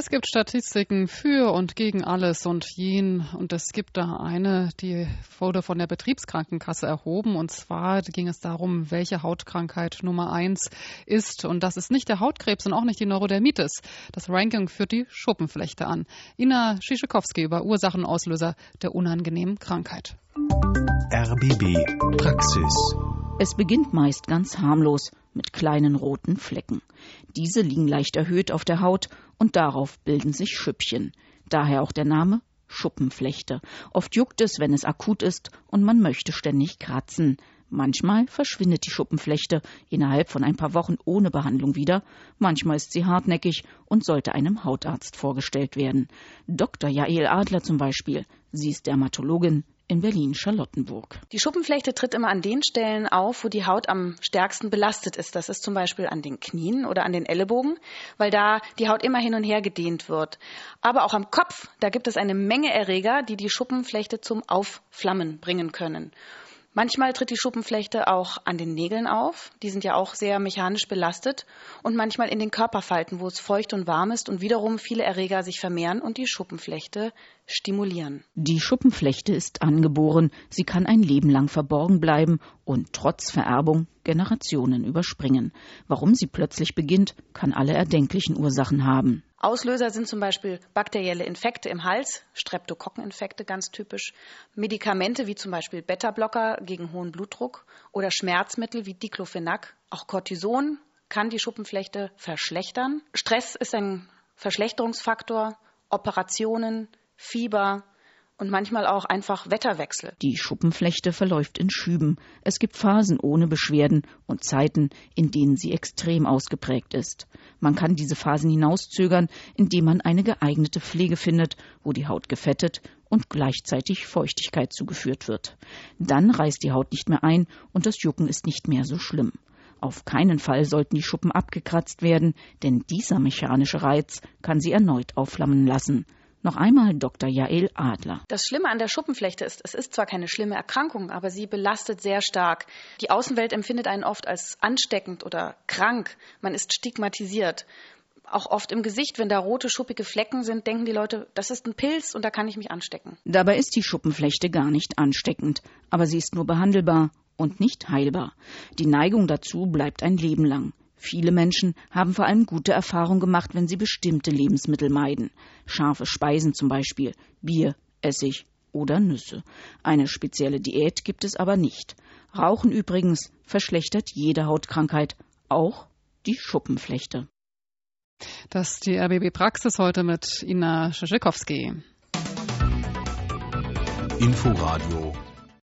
Es gibt Statistiken für und gegen alles und jeden. Und es gibt da eine, die wurde von der Betriebskrankenkasse erhoben. Und zwar ging es darum, welche Hautkrankheit Nummer 1 ist. Und das ist nicht der Hautkrebs und auch nicht die Neurodermitis. Das Ranking führt die Schuppenflechte an. Ina Schischekowski über Ursachen und Auslöser der unangenehmen Krankheit. RBB Praxis. Es beginnt meist ganz harmlos mit kleinen roten Flecken. Diese liegen leicht erhöht auf der Haut und darauf bilden sich Schüppchen. Daher auch der Name Schuppenflechte. Oft juckt es, wenn es akut ist und man möchte ständig kratzen. Manchmal verschwindet die Schuppenflechte innerhalb von ein paar Wochen ohne Behandlung wieder. Manchmal ist sie hartnäckig und sollte einem Hautarzt vorgestellt werden. Dr. Jael Adler zum Beispiel. Sie ist Dermatologin in Berlin-Charlottenburg. Die Schuppenflechte tritt immer an den Stellen auf, wo die Haut am stärksten belastet ist. Das ist zum Beispiel an den Knien oder an den Ellenbogen, weil da die Haut immer hin und her gedehnt wird. Aber auch am Kopf, da gibt es eine Menge Erreger, die die Schuppenflechte zum Aufflammen bringen können. Manchmal tritt die Schuppenflechte auch an den Nägeln auf. Die sind ja auch sehr mechanisch belastet. Und manchmal in den Körperfalten, wo es feucht und warm ist und wiederum viele Erreger sich vermehren und die Schuppenflechte stimulieren. Die Schuppenflechte ist angeboren. Sie kann ein Leben lang verborgen bleiben und trotz Vererbung Generationen überspringen. Warum sie plötzlich beginnt, kann alle erdenklichen Ursachen haben. Auslöser sind zum Beispiel bakterielle Infekte im Hals, Streptokokkeninfekte ganz typisch, Medikamente wie zum Beispiel Beta-Blocker gegen hohen Blutdruck oder Schmerzmittel wie Diclofenac. Auch Cortison kann die Schuppenflechte verschlechtern. Stress ist ein Verschlechterungsfaktor, Operationen, Fieber und manchmal auch einfach Wetterwechsel. Die Schuppenflechte verläuft in Schüben. Es gibt Phasen ohne Beschwerden und Zeiten, in denen sie extrem ausgeprägt ist. Man kann diese Phasen hinauszögern, indem man eine geeignete Pflege findet, wo die Haut gefettet und gleichzeitig Feuchtigkeit zugeführt wird. Dann reißt die Haut nicht mehr ein und das Jucken ist nicht mehr so schlimm. Auf keinen Fall sollten die Schuppen abgekratzt werden, denn dieser mechanische Reiz kann sie erneut aufflammen lassen. Noch einmal Dr. Jael Adler. Das Schlimme an der Schuppenflechte ist, es ist zwar keine schlimme Erkrankung, aber sie belastet sehr stark. Die Außenwelt empfindet einen oft als ansteckend oder krank. Man ist stigmatisiert. Auch oft im Gesicht, wenn da rote, schuppige Flecken sind, denken die Leute, das ist ein Pilz und da kann ich mich anstecken. Dabei ist die Schuppenflechte gar nicht ansteckend, aber sie ist nur behandelbar und nicht heilbar. Die Neigung dazu bleibt ein Leben lang. Viele Menschen haben vor allem gute Erfahrungen gemacht, wenn sie bestimmte Lebensmittel meiden. Scharfe Speisen zum Beispiel, Bier, Essig oder Nüsse. Eine spezielle Diät gibt es aber nicht. Rauchen übrigens verschlechtert jede Hautkrankheit, auch die Schuppenflechte. Das ist die RBB Praxis heute mit Ina Schischekowski. Inforadio